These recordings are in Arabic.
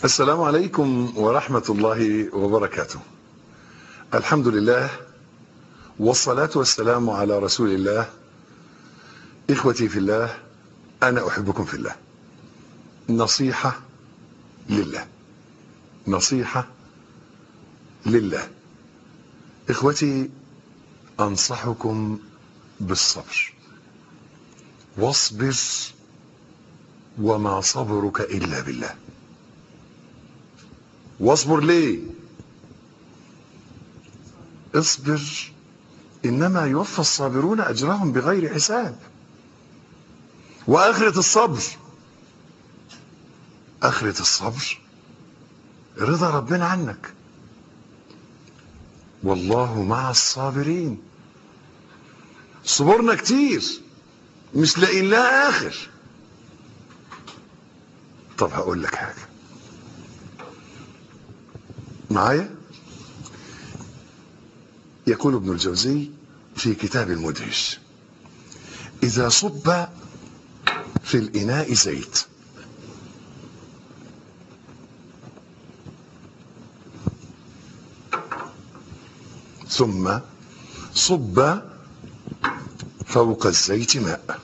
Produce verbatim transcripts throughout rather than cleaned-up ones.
السلام عليكم ورحمة الله وبركاته. الحمد لله والصلاة والسلام على رسول الله. إخوتي في الله، أنا أحبكم في الله. نصيحة لله، نصيحة لله. إخوتي، أنصحكم بالصبر. واصبر وما صبرك إلا بالله. واصبر ليه؟ اصبر، إنما يوفى الصابرون أجرهم بغير حساب. وآخرة الصبر، آخرة الصبر رضا ربنا عنك. والله مع الصابرين. صبرنا كتير مش لاقيين لها آخر. طب هقول لك حاجة معايا. يقول ابن الجوزي في كتاب المدهش: إذا صب في الإناء زيت ثم صب فوق الزيت ماء،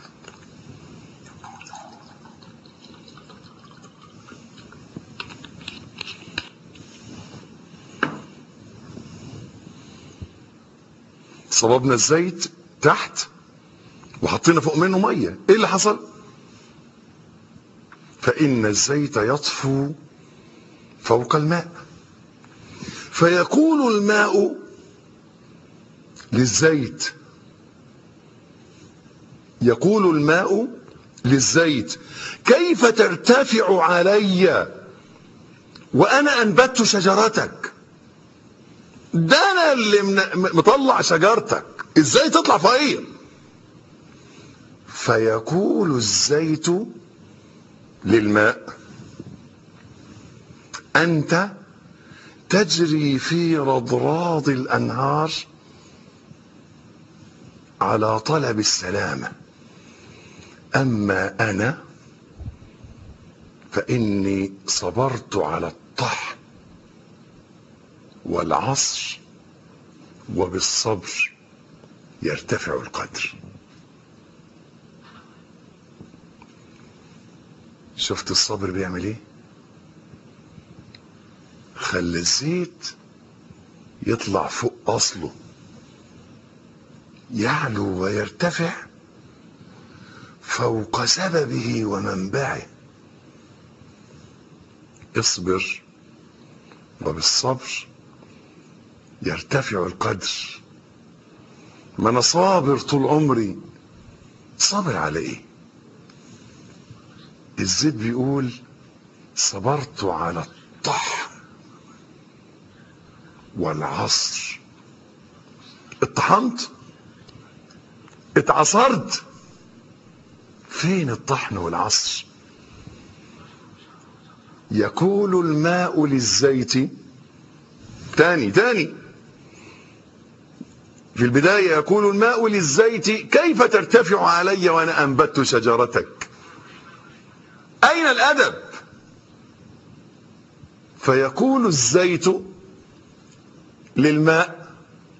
صببنا الزيت تحت وحطينا فوق منه ميه، ايه اللي حصل؟ فإن الزيت يطفو فوق الماء، فيقول الماء للزيت يقول الماء للزيت كيف ترتفع علي وأنا أنبت شجرتك؟ ده أنا اللي مطلع شجرتك، إزاي تطلع فوقيا؟ فيقول الزيت للماء: أنت تجري في رضراض الأنهار على طلب السلامة، أما أنا فإني صبرت على الطحن والعصر، وبالصبر يرتفع القدر. شفت الصبر بيعمل ايه؟ خلي الزيت يطلع فوق أصله، يعلو ويرتفع فوق سببه ومنبعه. اصبر وبالصبر يرتفع القدر. ما انا صابر طول عمري، صابر على ايه؟ الزيت بيقول: صبرت على الطحن والعصر. اتطحنت، اتعصرت. فين الطحن والعصر؟ يقول الماء للزيت، تاني تاني في البداية يقول الماء للزيت كيف ترتفع علي وأنا أنبت شجرتك؟ أين الأدب؟ فيقول الزيت للماء: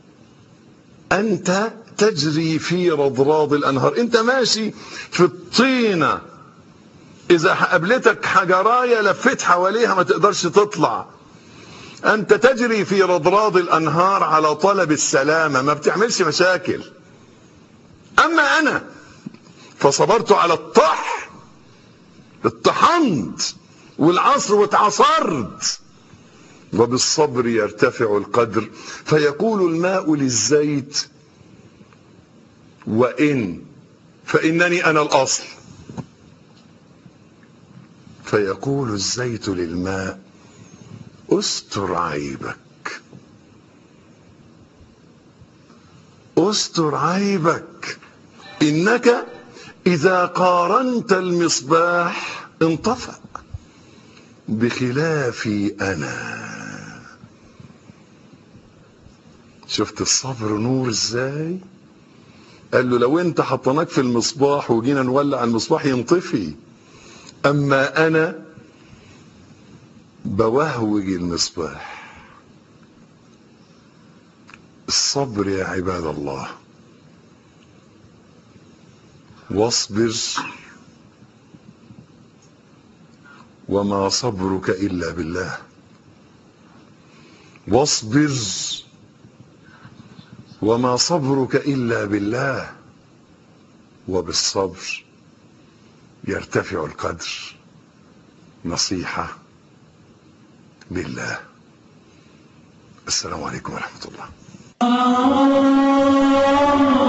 أنت تجري في رضراض الأنهار. أنت ماشي في الطينة، إذا قابلتك حجراية لفت حواليها ما تقدرش تطلع. أنت تجري في رضراض الأنهار على طلب السلامة، ما بتعملش مشاكل. أما أنا فصبرت على الطحن، اتطحنت، والعصر واتعصرت، وبالصبر يرتفع القدر. فيقول الماء للزيت: وإن فإنني أنا الأصل. فيقول الزيت للماء: استر عيبك، استر عيبك، إنك إذا قارنت المصباح انطفأ بخلافي أنا. شفت الصبر نور ازاي؟ قال له: لو انت حطناك في المصباح وجينا نولع المصباح ينطفي، اما انا بوهوج المصباح. الصبر يا عباد الله، واصبر وما صبرك إلا بالله، واصبر وما صبرك إلا بالله، وبالصبر يرتفع القدر. نصيحة لله. السلام عليكم ورحمة الله.